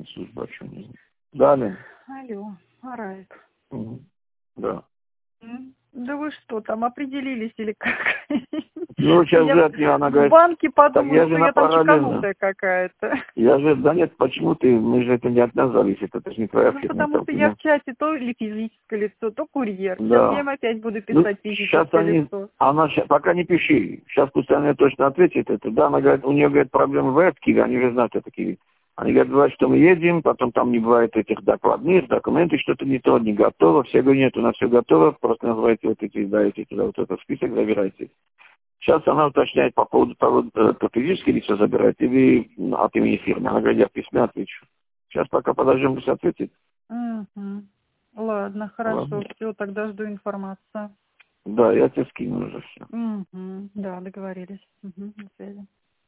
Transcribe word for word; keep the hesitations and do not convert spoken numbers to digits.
служба, что не знаю. Далее. Алло, Араик. Угу. Да. М? Да вы что, там определились или как? Ну, сейчас Я же от нее, она в говорит, банке так подумала, я же что на я там параллельно. чеканутая какая-то. Я же, да нет, почему ты, мы же это не от нас зависит, это же не твоя Ну, фирма. потому Это что у я тебя. в чате то или физическое лицо, то курьер. Сейчас я Да. им опять буду Ну, писать сейчас физическое они, лицо. она ща- пока не пиши, сейчас пусть она точно ответит это. Да, она говорит, у нее, говорит, проблемы в Киеве, они же знают это Киеве. Они говорят, бывает, что мы едем, потом там не бывает этих докладных, документы, что-то не то, не готово. Все говорят, нет, у нас все готово, просто называйте вот эти, даете туда вот этот список, забирайте. Сейчас она уточняет по поводу того, э, по физически лицо забирает или м, от имени фирмы. Она говорит, я в письме отвечу. Сейчас пока подождем, пусть ответит. Угу. Ладно, хорошо, Ладно. все, тогда жду информацию. Да, я тебе скину уже все. Угу. Да, договорились. Угу. До связи.